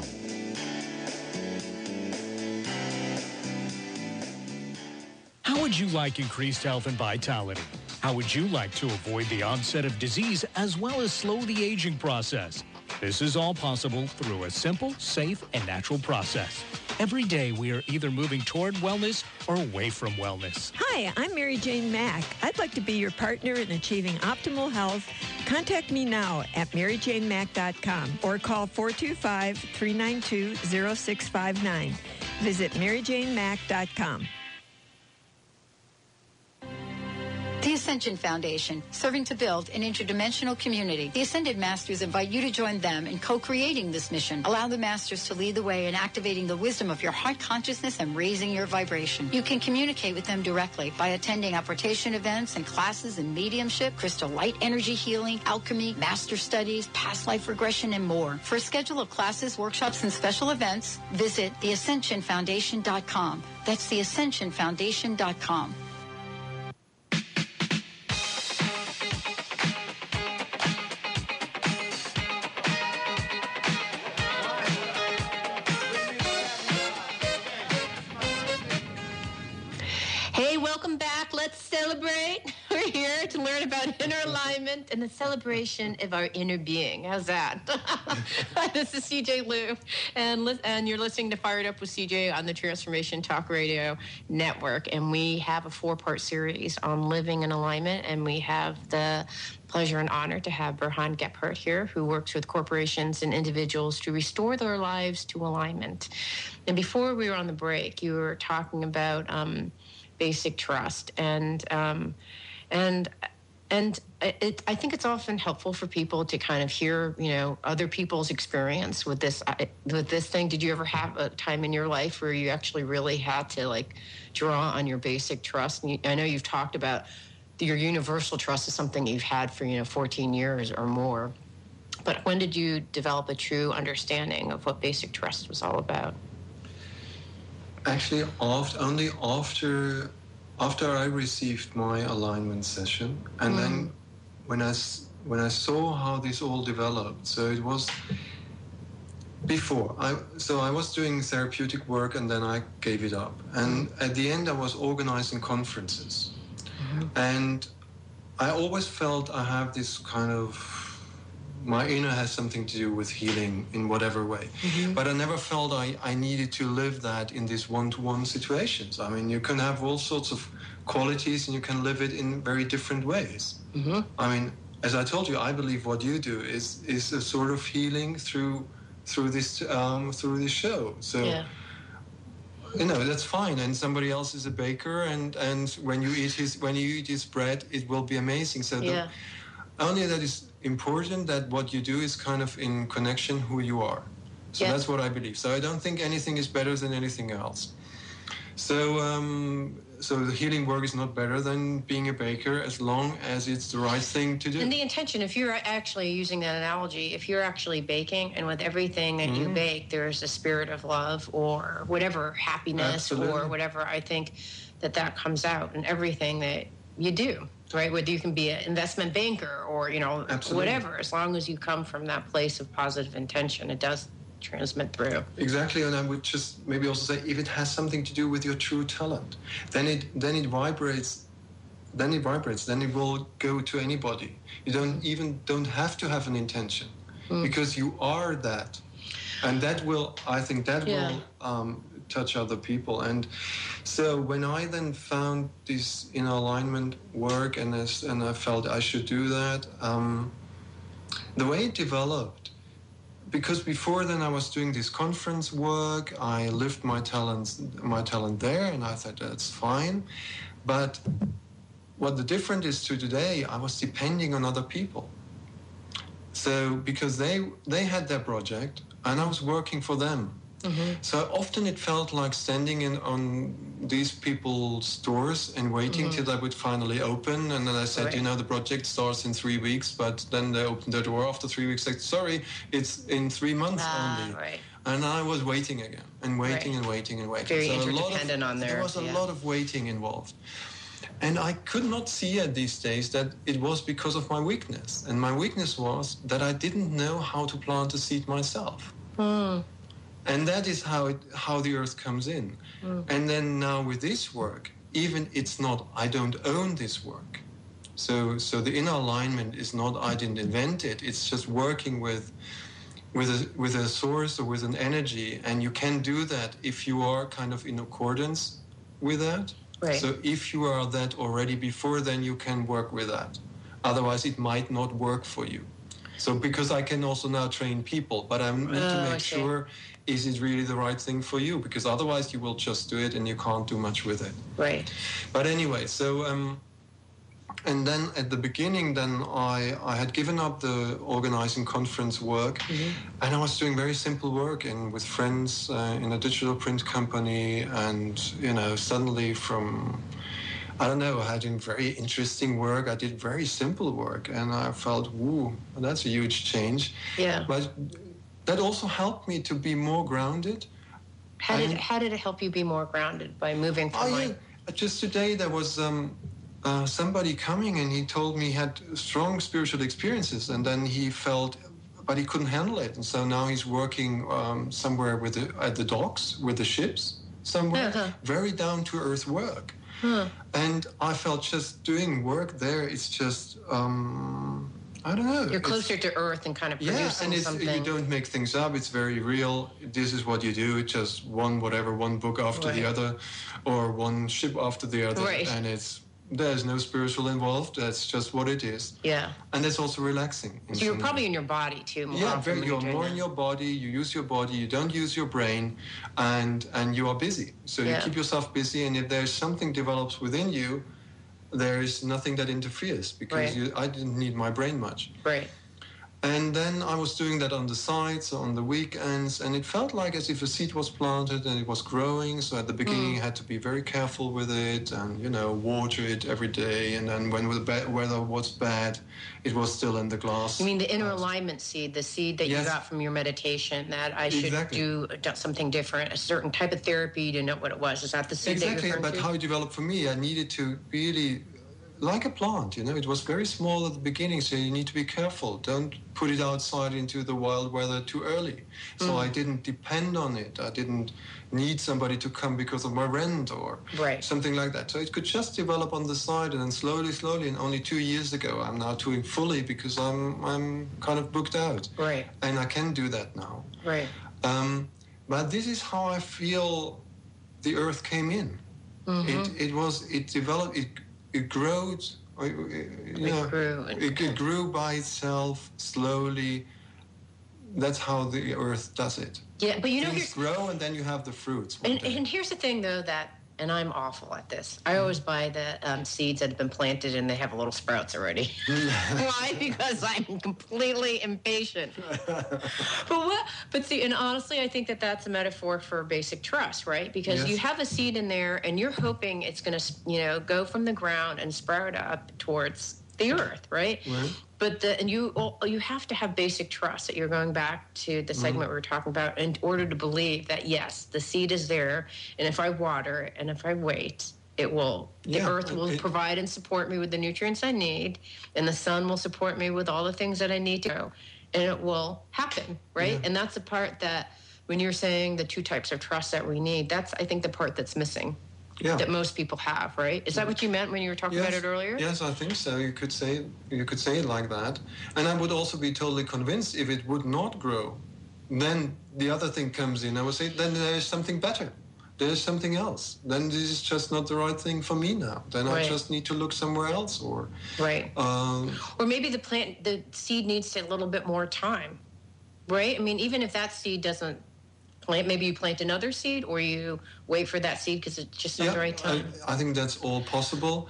How would you like increased health and vitality? How would you like to avoid the onset of disease as well as slow the aging process? This is all possible through a simple, safe, and natural process. Every day, we are either moving toward wellness or away from wellness. Hi, I'm Mary Jane Mack. I'd like to be your partner in achieving optimal health. Contact me now at mary jane mack dot com or call four two five, three nine two, zero six five nine. Visit mary jane mack dot com. The Ascension Foundation, serving to build an interdimensional community. The Ascended Masters invite you to join them in co-creating this mission. Allow the Masters to lead the way in activating the wisdom of your heart consciousness and raising your vibration. You can communicate with them directly by attending apportation events and classes in mediumship, crystal light energy healing, alchemy, master studies, past life regression, and more. For a schedule of classes, workshops, and special events, visit the ascension foundation dot com. That's the ascension foundation dot com. Welcome back. Let's celebrate. We're here to learn about inner alignment and the celebration of our inner being. How's that? This is C J Liu, and, li- and you're listening to Fired Up with C J on the Transformation Talk Radio Network. And we have a four-part series on living in alignment, and we have the pleasure and honor to have Burhan Gephardt here, who works with corporations and individuals to restore their lives to alignment. And before we were on the break, you were talking about um, basic trust, and um, and and it, I think it's often helpful for people to kind of hear, you know, other people's experience with this with this thing. Did you ever have a time in your life where you actually really had to like draw on your basic trust? And you, I know you've talked about your universal trust is something you've had for, you know, fourteen years or more. But when did you develop a true understanding of what basic trust was all about? Actually, after, only after after I received my alignment session, and mm. then when I when I saw how this all developed. So it was before I so I was doing therapeutic work, and then I gave it up. And mm. at the end, I was organizing conferences, mm. and I always felt I have this kind of. My inner has something to do with healing in whatever way. Mm-hmm. But I never felt I, I needed to live that in these one-to-one situations. I mean, you can have all sorts of qualities and you can live it in very different ways. Mm-hmm. I mean, as I told you, I believe what you do is is a sort of healing through through this um, through this show. So, yeah. you know, that's fine. And somebody else is a baker, and, and when you eat his when you eat his bread, it will be amazing. So yeah. the, only that is important that what you do is kind of in connection who you are. So yeah. that's what I believe. So I don't think anything is better than anything else. So um, so the healing work is not better than being a baker as long as it's the right thing to do. And the intention, if you're actually using that analogy, if you're actually baking and with everything that mm-hmm. you bake, there's a spirit of love or whatever, happiness Absolutely. Or whatever, I think that that comes out in everything that you do. Right, whether you can be an investment banker or, you know, Absolutely. Whatever, as long as you come from that place of positive intention, it does transmit through. Exactly, and I would just maybe also say, if it has something to do with your true talent, then it then it vibrates, then it vibrates, then it will go to anybody. You don't even don't have to have an intention, mm. because you are that, and that will, I think, that yeah. will. Um, touch other people. And so when I then found this in alignment work and as, and I felt I should do that, um, the way it developed because before then I was doing this conference work, I lived my talents, my talent there, and I thought that's fine. But what the difference is to today, I was depending on other people. So because they they had their project and I was working for them. Mm-hmm. So often it felt like standing in on these people's doors and waiting mm-hmm. till they would finally open. And then I said, right. you know, the project starts in three weeks, but then they opened the door after three weeks. Like, sorry, it's in three months ah, only. Right. And I was waiting again and waiting right. and waiting and waiting. Very so interdependent of, on their... There was a yeah. lot of waiting involved. And I could not see at these days that it was because of my weakness. And my weakness was that I didn't know how to plant a seed myself. Mm. And that is how it, how the earth comes in. Mm. And then now with this work, even it's not, I don't own this work. So so the inner alignment is not, I didn't invent it. It's just working with with a, with a source or with an energy. And you can do that if you are kind of in accordance with that. Right. So if you are that already before, then you can work with that. Otherwise, it might not work for you. So because I can also now train people, but I need oh, to make okay. sure, is it really the right thing for you? Because otherwise you will just do it and you can't do much with it. Right. But anyway, so, um, and then at the beginning, then I, I had given up the organizing conference work mm-hmm. and I was doing very simple work in, with friends uh, in a digital print company. And, you know, suddenly from... I don't know, I had doing very interesting work. I did very simple work. And I felt, woo, that's a huge change. Yeah. But that also helped me to be more grounded. How did, how did it help you be more grounded by moving from oh, like... yeah. Just today there was um, uh, somebody coming and he told me he had strong spiritual experiences. And then he felt, but he couldn't handle it. And so now he's working um, somewhere with the, at the docks with the ships somewhere. Uh-huh. Very down-to-earth work. Huh. And I felt just doing work there, it's just, um, I don't know. You're closer to earth and kind of producing yeah, and it's, something. You don't make things up, it's very real. This is what you do, it's just one, whatever, one book after right. the other, or one ship after the other. Right. And it's, there's no spiritual involved, that's just what it is. Yeah. And it's also relaxing. So you're probably in your body too. More yeah, very, you're you're more that. in your body, you use your body, you don't use your brain, and and you are busy. So yeah. you keep yourself busy, and if there's something develops within you, there is nothing that interferes, because right. you, I didn't need my brain much. Right. And then I was doing that on the side, so on the weekends, and it felt like as if a seed was planted and it was growing. So at the beginning, mm. I had to be very careful with it and, you know, water it every day. And then when the weather was bad, it was still in the glass. You mean the inner alignment seed, the seed that yes. you got from your meditation, that I should exactly. do something different, a certain type of therapy, you didn't know what it was. Is that the seed exactly, that you're but to? How it developed for me, I needed to really... like a plant, you know, it was very small at the beginning, so you need to be careful. Don't put it outside into the wild weather too early. So mm. I didn't depend on it. I didn't need somebody to come because of my rent or right. something like that. So it could just develop on the side, and then slowly, slowly, and only two years ago, I'm now doing fully because I'm I'm kind of booked out. Right. And I can do that now. Right. Um, but this is how I feel the earth came in. Mm-hmm. It it was, it developed, it It grew, you know, it grew. It, it grew by itself slowly. That's how the earth does it. Yeah, but you know, things grow and then you have the fruits. And, and here's the thing, though, that, and I'm awful at this. I always buy the um, seeds that have been planted and they have little sprouts already. Why? Because I'm completely impatient. But what? But see, and honestly, I think that that's a metaphor for basic trust, right? Because yes. you have a seed in there and you're hoping it's going to, you know, go from the ground and sprout up towards the earth, right? Right. But the, and you you have to have basic trust that you're going back to the segment mm. we were talking about in order to believe that, yes, the seed is there, and if I water it and if I wait, it will, the yeah, earth will it, provide and support me with the nutrients I need, and the sun will support me with all the things that I need to know, and it will happen, right? Yeah. And that's the part that, when you're saying the two types of trust that we need, that's, I think, the part that's missing. Yeah. That most people have, right? Is that what you meant when you were talking yes. about it earlier? Yes, I think so. You could say you could say it like that. And I would also be totally convinced if it would not grow, then the other thing comes in. I would say then there is something better. There is something else. Then this is just not the right thing for me now. Then right. I just need to look somewhere else, or right. Um, or maybe the plant, the seed needs a little bit more time. Right? I mean, even if that seed doesn't plant, maybe you plant another seed, or you wait for that seed because it's just not yeah, the right time. I, I think that's all possible.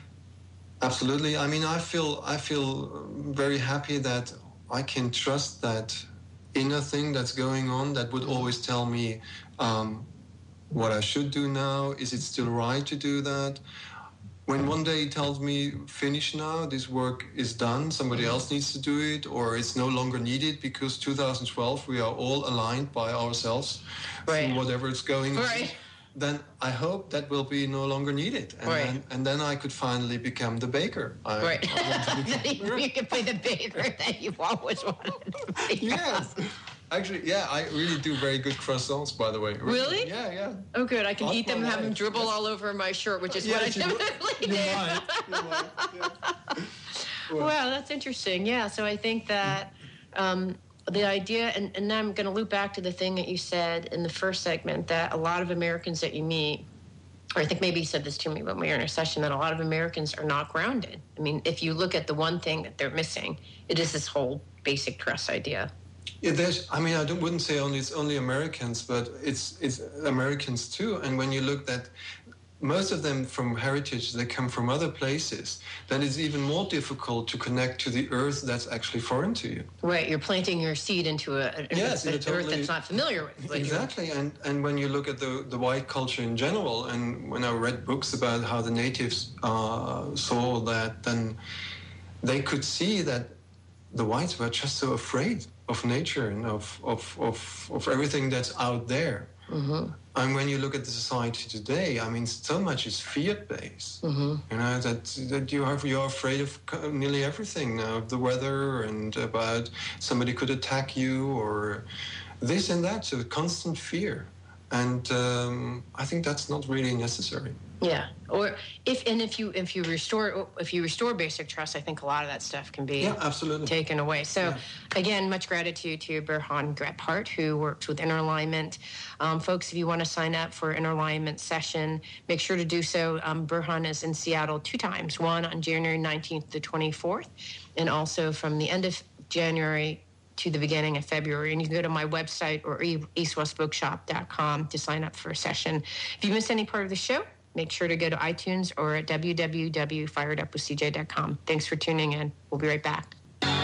Absolutely. I mean, I feel I feel very happy that I can trust that inner thing that's going on that would always tell me um, what I should do now. Is it still right to do that? When one day it tells me, finish now, this work is done, somebody else needs to do it, or it's no longer needed because two thousand twelve we are all aligned by ourselves right. through whatever it's going on. Right. Then I hope that will be no longer needed. And, right. then, and then I could finally become the baker. I, right. I want to become you can be the baker that you've always wanted to be. Yes. Actually, yeah, I really do very good croissants, by the way. Really? Yeah, yeah. Oh, good. I can That's eat them and have life. them dribble Yes. all over my shirt, which is Yeah, what I you- typically do. you might, you might, yeah. Well, Wow, that's interesting. Yeah, so I think that um, the idea, and, and now I'm going to loop back to the thing that you said in the first segment, that a lot of Americans that you meet, or I think maybe you said this to me when we were in a session, that a lot of Americans are not grounded. I mean, if you look at the one thing that they're missing, it is this whole basic trust idea. Yeah, there's, I mean, I don't, wouldn't say only it's only Americans, but it's it's Americans too. And when you look at most of them from heritage, they come from other places, then it's even more difficult to connect to the earth that's actually foreign to you. Right, you're planting your seed into a, a, Yes, a, in a earth totally- that's not familiar with. Like, Exactly, and and when you look at the the white culture in general, and when I read books about how the natives uh, saw that, then they could see that the whites were just so afraid of nature and of of of, of everything that's out there. Mm-hmm. And when you look at the society today, I mean, so much is fear-based. Mm-hmm. You know that that you are you're afraid of nearly everything now, of the weather and about somebody could attack you or this and that. So constant fear, and um, I think that's not really necessary. Yeah, or if and if you if you restore if you restore basic trust, I think a lot of that stuff can be Yeah, absolutely. taken away. So, Yeah. again, much gratitude to Burhan Grethart, who works with Inner Alignment. Um, folks, if you want to sign up for Inner Alignment session, make sure to do so. Um, Burhan is in Seattle two times, one on January nineteenth to twenty-fourth, and also from the end of January to the beginning of February. And you can go to my website or east west bookshop dot com to sign up for a session. If you miss any part of the show, make sure to go to iTunes or at w w w dot fired up with c j dot com. Thanks for tuning in. We'll be right back.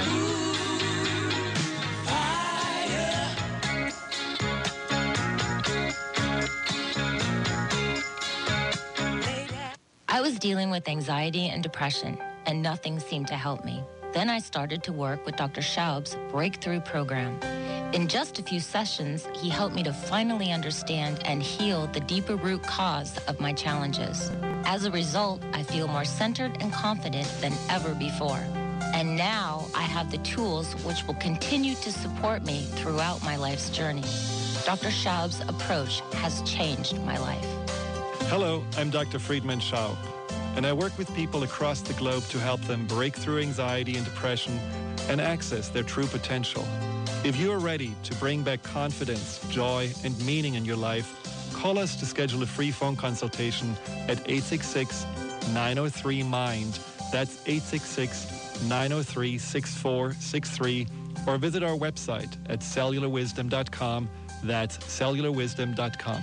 I was dealing with anxiety and depression, and nothing seemed to help me. Then I started to work with Doctor Schaub's Breakthrough Program. In just a few sessions, he helped me to finally understand and heal the deeper root cause of my challenges. As a result, I feel more centered and confident than ever before. And now I have the tools which will continue to support me throughout my life's journey. Doctor Schaub's approach has changed my life. Hello, I'm Doctor Friedman Schaub, and I work with people across the globe to help them break through anxiety and depression and access their true potential. If you are ready to bring back confidence, joy, and meaning in your life, call us to schedule a free phone consultation at eight six six, nine zero three, MIND. That's eight six six, nine zero three, six four six three, or visit our website at cellular wisdom dot com. That's cellular wisdom dot com.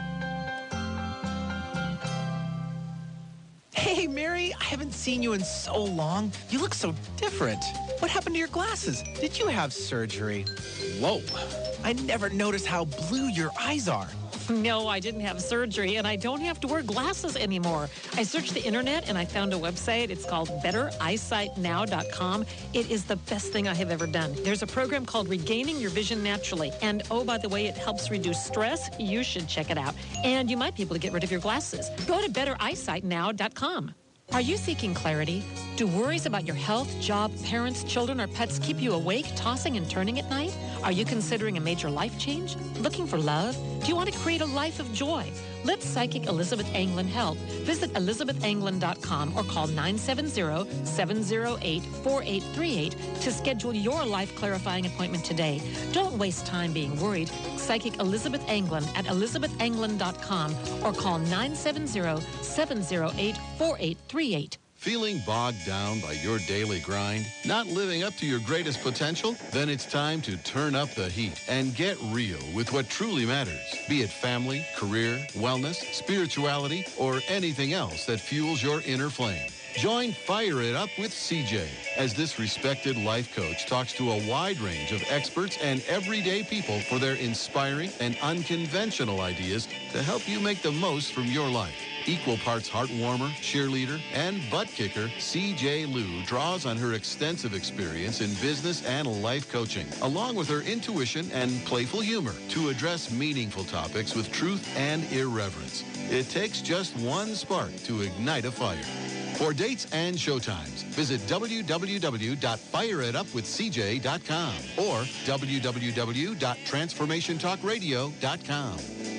Hey, Mary, I haven't seen you in so long. You look so different. What happened to your glasses? Did you have surgery? Whoa. I never noticed how blue your eyes are. No, I didn't have surgery, and I don't have to wear glasses anymore. I searched the internet, and I found a website. It's called better eyesight now dot com. It is the best thing I have ever done. There's a program called Regaining Your Vision Naturally. And, oh, by the way, it helps reduce stress. You should check it out. And you might be able to get rid of your glasses. Go to better eyesight now dot com. Are you seeking clarity? Do worries about your health, job, parents, children, or pets keep you awake, tossing and turning at night? Are you considering a major life change? Looking for love? Do you want to create a life of joy? Let psychic Elizabeth Anglin help. Visit elizabeth anglin dot com or call nine seven zero, seven zero eight, four eight three eight to schedule your life-clarifying appointment today. Don't waste time being worried. Psychic Elizabeth Anglin at elizabeth anglin dot com or call nine seven zero, seven zero eight, four eight three eight. Feeling bogged down by your daily grind? Not living up to your greatest potential? Then it's time to turn up the heat and get real with what truly matters. Be it family, career, wellness, spirituality, or anything else that fuels your inner flame. Join Fire It Up with C J as this respected life coach talks to a wide range of experts and everyday people for their inspiring and unconventional ideas to help you make the most from your life. Equal parts heartwarmer, cheerleader, and butt kicker, C J Liu draws on her extensive experience in business and life coaching, along with her intuition and playful humor, to address meaningful topics with truth and irreverence. It takes just one spark to ignite a fire. For dates and showtimes, visit w w w dot fire it up with c j dot com or w w w dot transformation talk radio dot com.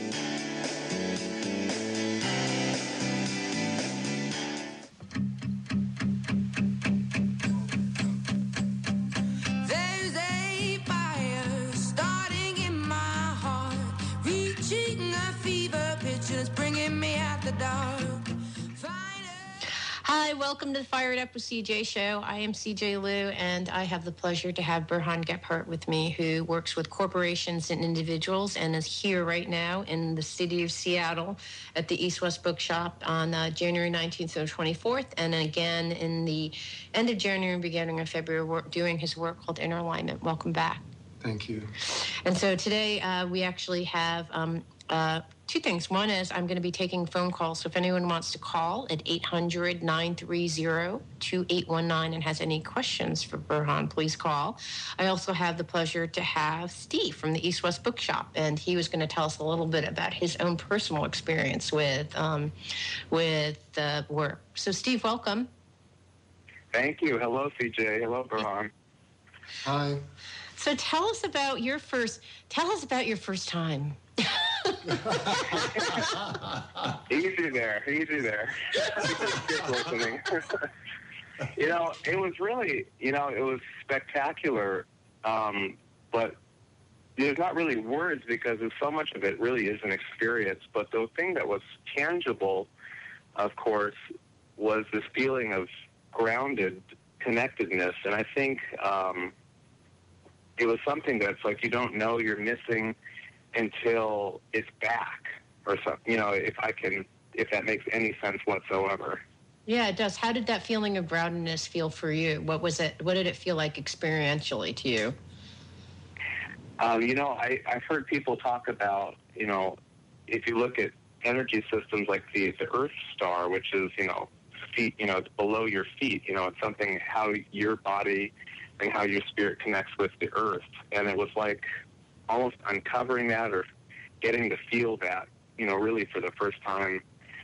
There's a fire starting in my heart, reaching a fever pitch and it's bringing me out the dark. Hi, welcome to the Fire It Up with C J show. I am C J Liu, and I have the pleasure to have Burhan Gebhardt with me, who works with corporations and individuals and is here right now in the city of Seattle at the East West Bookshop on uh, January nineteenth and twenty-fourth, and again in the end of January and beginning of February, work, doing his work called Inner Alignment. Welcome back. Thank you. And so today uh, we actually have um, uh, two things. One is I'm going to be taking phone calls. So if anyone wants to call at eight hundred, nine three zero, two eight one nine and has any questions for Burhan, please call. I also have the pleasure to have Steve from the East West Bookshop, and he was going to tell us a little bit about his own personal experience with um, with the work. So Steve, welcome. Thank you. Hello, C J. Hello, Burhan. Hi. So tell us about your first. Tell us about your first time. Easy there, easy there. Kids listening. You know, it was really, you know, it was spectacular, um, but there's not really words because there's so much of it really is an experience. But the thing that was tangible, of course, was this feeling of grounded connectedness, and I think um, it was something that's like you don't know you're missing until it's back, or something. You know, if I can, if that makes any sense whatsoever. Yeah, it does. How did that feeling of groundedness feel for you? What was it? What did it feel like experientially to you? Um, you know, I, I've heard people talk about, you know, if you look at energy systems like the, the Earth Star, which is, you know, feet, you know, it's below your feet, you know, it's something how your body and how your spirit connects with the Earth. And it was like almost uncovering that or getting to feel that, you know, really for the first time.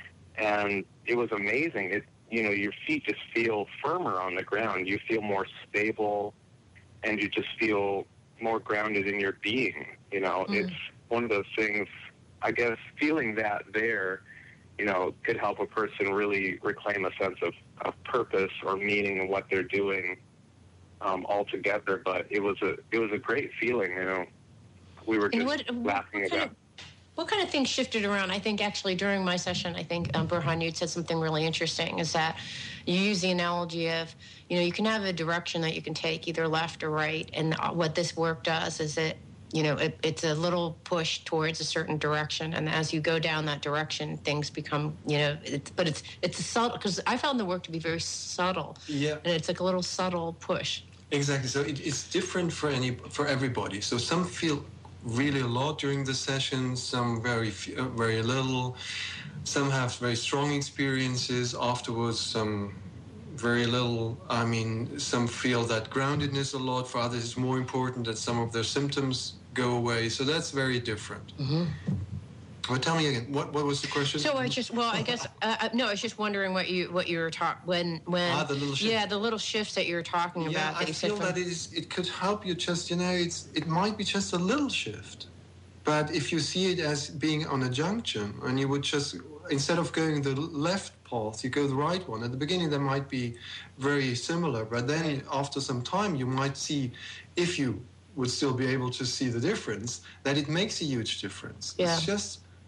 And it was amazing. It, you know, your feet just feel firmer on the ground. You feel more stable, and you just feel more grounded in your being. You know, mm. It's one of those things, I guess, feeling that there, you know, could help a person really reclaim a sense of, of purpose or meaning in what they're doing um, altogether. But it was a, it was a great feeling, you know. We were just what, laughing what about kind of, what kind of things shifted around? I think actually during my session, I think, um, Burhan, you said something really interesting, is that you use the analogy of, you know, you can have a direction that you can take, either left or right. And what this work does is it, you know, it, it's a little push towards a certain direction. And as you go down that direction, things become, you know, it's, but it's, it's a subtle, because I found the work to be very subtle. Yeah. And it's like a little subtle push. Exactly. So it, it's different for any, for everybody. So some feel really a lot during the session, some very few, very little. Some have very strong experiences afterwards, some very little. I mean, some feel that groundedness a lot. For others, it's more important that some of their symptoms go away. So that's very different. Mm-hmm. Well, tell me again. What what was the question? So I just well, I guess uh, no. I was just wondering what you what you were talking when when ah, the little shifts. yeah the little shifts that you were talking yeah, about. That I you feel said from... that it is. It could help you just you know. It's it might be just a little shift, but if you see it as being on a junction, and you would just instead of going the left path, you go the right one. At the beginning, they might be very similar, but then right. after some time, you might see if you would still be able to see the difference that it makes a huge difference. Yeah. It's just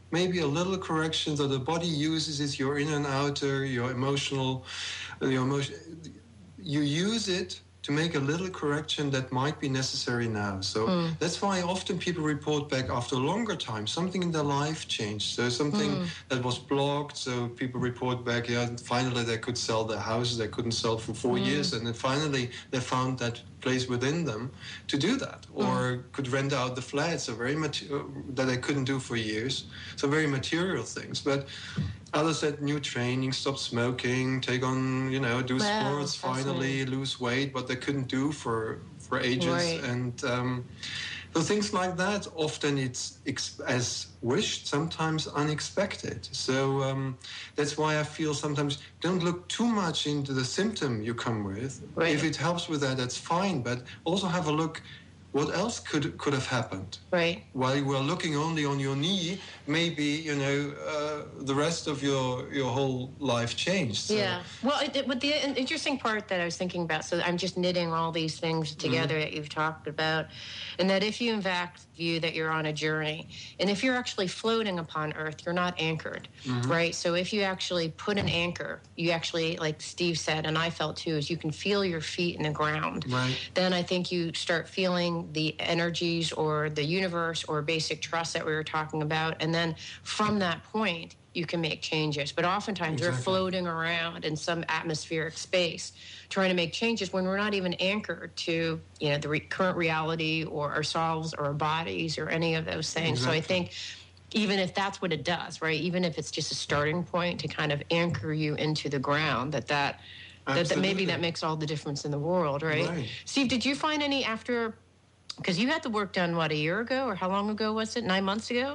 maybe a little correction that the body uses is your inner and outer, your emotional, your emotion. You use it to make a little correction that might be necessary now. So mm. that's why often people report back after a longer time, something in their life changed. So something mm. that was blocked. So people report back, yeah, finally they could sell their houses they couldn't sell for four mm. years. And then finally they found that place within them to do that, or mm. could rent out the flats, so very mater- that they couldn't do for years. So very material things. But others said new training, stop smoking, take on, you know, do wow, sports, finally lose weight, what they couldn't do for for ages. Right. And um, so things like that, often it's ex- as wished, sometimes unexpected. So um, that's why I feel sometimes don't look too much into the symptom you come with. Right. If it helps with that, that's fine. But also have a look, what else could could have happened? Right. While you were looking only on your knee, maybe, you know, uh, the rest of your your whole life changed. So. Yeah. Well, it, it, but the interesting part that I was thinking about, so I'm just knitting all these things together mm-hmm. that you've talked about, and that if you in fact view that you're on a journey, and if you're actually floating upon Earth, you're not anchored, mm-hmm. right? So if you actually put an anchor, you actually, like Steve said, and I felt too, is you can feel your feet in the ground. Right. Then I think you start feeling the energies or the universe or basic trust that we were talking about. And then from that point, you can make changes. But oftentimes exactly. we're floating around in some atmospheric space trying to make changes when we're not even anchored to, you know, the re- current reality or ourselves or our bodies or any of those things. Exactly. So I think even if that's what it does, right, even if it's just a starting point to kind of anchor you into the ground, that that, that, that maybe that makes all the difference in the world, right? right? Steve, did you find any after... Because you had the work done, what, a year ago? Or how long ago was it? Nine months ago?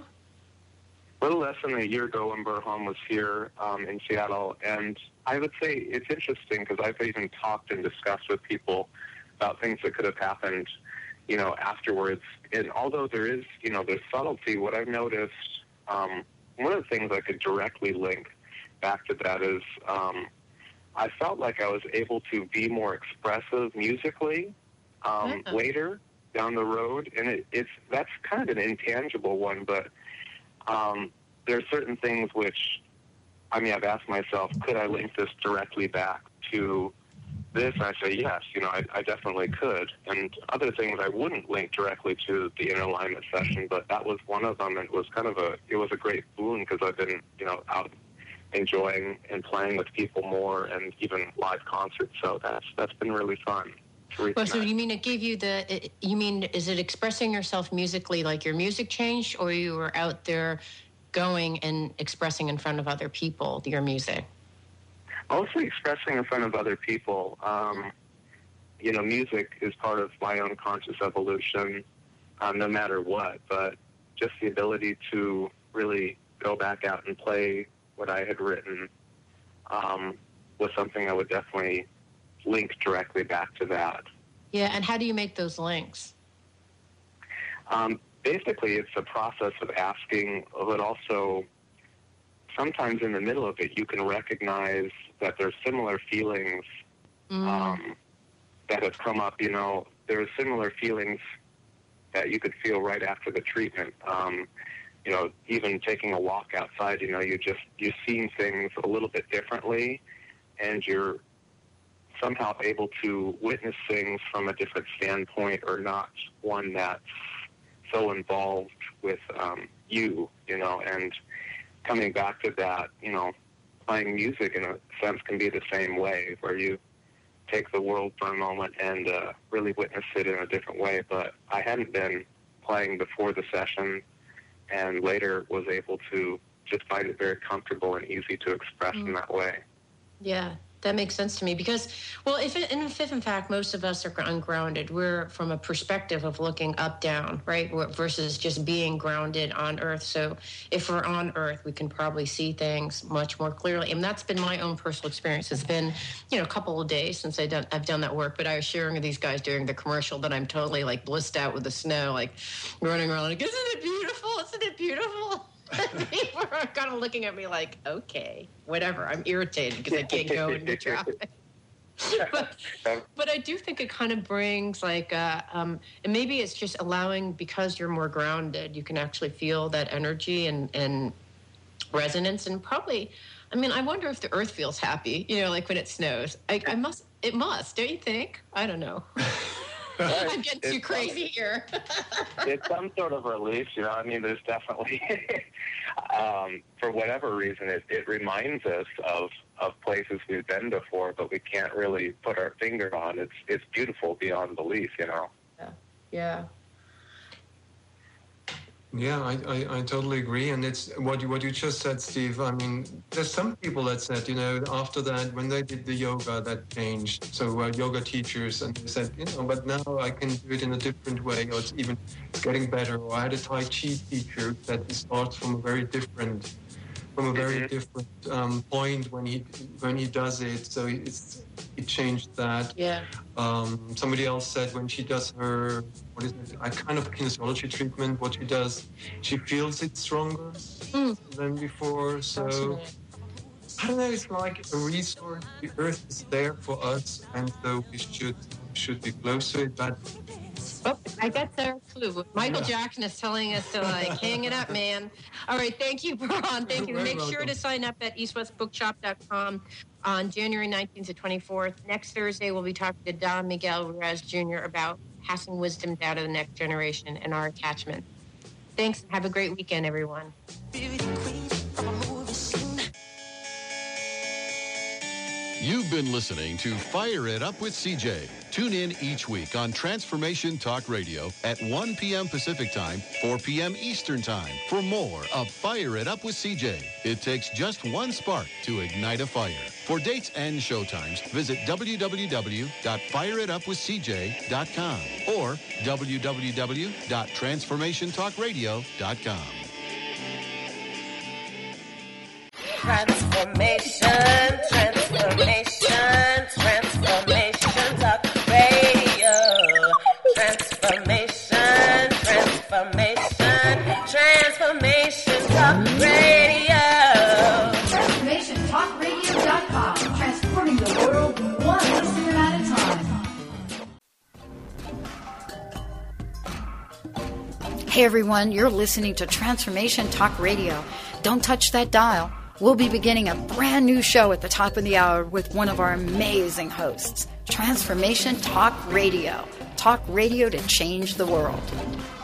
A little less than a year ago when Burham was here um, in Seattle. And I would say it's interesting because I've even talked and discussed with people about things that could have happened, you know, afterwards. And although there is, you know, there's subtlety, what I've noticed, um, one of the things I could directly link back to that is um, I felt like I was able to be more expressive musically um, yeah. later down the road, and it, it's that's kind of an intangible one, but um, there are certain things which, I mean, I've asked myself, could I link this directly back to this? And I say, yes, you know, I, I definitely could. And other things I wouldn't link directly to the inner alignment session, but that was one of them. And it was kind of a, it was a great boon because I've been, you know, out enjoying and playing with people more and even live concerts. So that's that's been really fun. Well, so you mean it gave you the, it, you mean, is it expressing yourself musically, like your music changed, or you were out there going and expressing in front of other people your music? Mostly expressing in front of other people. Um, you know, music is part of my own conscious evolution, um, no matter what, but just the ability to really go back out and play what I had written um, was something I would definitely link directly back to that. Yeah, and how do you make those links? Um, basically, it's a process of asking, but also sometimes in the middle of it, you can recognize that there's similar feelings mm. um, that have come up. You know, there are similar feelings that you could feel right after the treatment. Um, you know, even taking a walk outside, you know, you just, you're seeing things a little bit differently, and you're somehow able to witness things from a different standpoint, or not one that's so involved with um, you, you know, and coming back to that, you know, playing music in a sense can be the same way, where you take the world for a moment and uh, really witness it in a different way. But I hadn't been playing before the session, and later was able to just find it very comfortable and easy to express mm. in that way. Yeah. That makes sense to me because, well, if, it, if, if in fact most of us are ungrounded, we're from a perspective of looking up, down, right, versus just being grounded on Earth. So if we're on Earth, we can probably see things much more clearly. And that's been my own personal experience. It's been, you know, a couple of days since I've done, I've done that work, but I was sharing with these guys during the commercial that I'm totally like blissed out with the snow, like running around like, isn't it beautiful? Isn't it beautiful? People are kind of looking at me like, okay, whatever. I'm irritated because I can't go into traffic. but, but I do think it kind of brings like, uh, um, and maybe it's just allowing, because you're more grounded, you can actually feel that energy and, and resonance, and probably, I mean, I wonder if the earth feels happy, you know, like when it snows. I, I must, it must, don't you think? I don't know. I'm getting too It's crazy here. It's some sort of relief, you know. I mean, there's definitely, um, for whatever reason, it, it reminds us of, of places we've been before, but we can't really put our finger on. It's it's beautiful beyond belief, you know. Yeah. Yeah. Yeah, I, I, I totally agree. And it's what you, what you just said, Steve. I mean, there's some people that said, you know, after that, when they did the yoga, that changed. So uh, yoga teachers, and they said, you know, but now I can do it in a different way, or it's even it's getting better. Or I had a Tai Chi teacher that starts from a very different, from a very different um, point when he when he does it. So it's it changed that. Yeah. Um, somebody else said when she does her, what is it, a kind of kinesiology treatment, what she does, she feels it stronger mm. than before. So, I don't know, it's like a resource. The earth is there for us, and so we should should be close to it. But oh, I got their clue. Michael Yeah. Jackson is telling us to, like, hang it up, man. All right, thank you, Ron. Thank you. You're Make very sure welcome. to sign up at east west bookshop dot com on January nineteenth to twenty-fourth. Next Thursday, we'll be talking to Don Miguel Ruiz Junior about passing wisdom down to the next generation and our attachment. Thanks. Have a great weekend, everyone. You've been listening to Fire It Up with C J. Tune in each week on Transformation Talk Radio at one p.m. Pacific Time, four p.m. Eastern Time for more of Fire It Up with C J. It takes just one spark to ignite a fire. For dates and showtimes, visit w w w dot fire it up with c j dot com or w w w dot transformation talk radio dot com. Transformation, transformation, transformation talk radio. Transformation, transformation, transformation talk radio. transformation talk radio dot com. Transforming the world one listener at a time. Hey everyone, you're listening to Transformation Talk Radio. Don't touch that dial. We'll be beginning a brand new show at the top of the hour with one of our amazing hosts. Transformation Talk Radio. Talk radio to change the world.